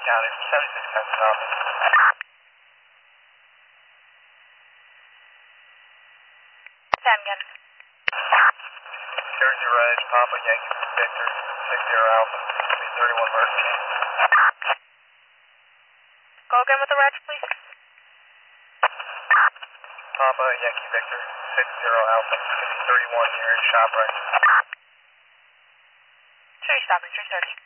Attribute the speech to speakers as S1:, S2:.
S1: County, 76 Texas office.
S2: Sam again.
S1: Jersey Ridge, Papa Yankee Victor, 60 Alpha, 31 emergency.
S2: Go again with the reg, please.
S1: Papa Yankee Victor, 60 Alpha, 31 near ShopRite.
S2: Sure, you're stopping, 330.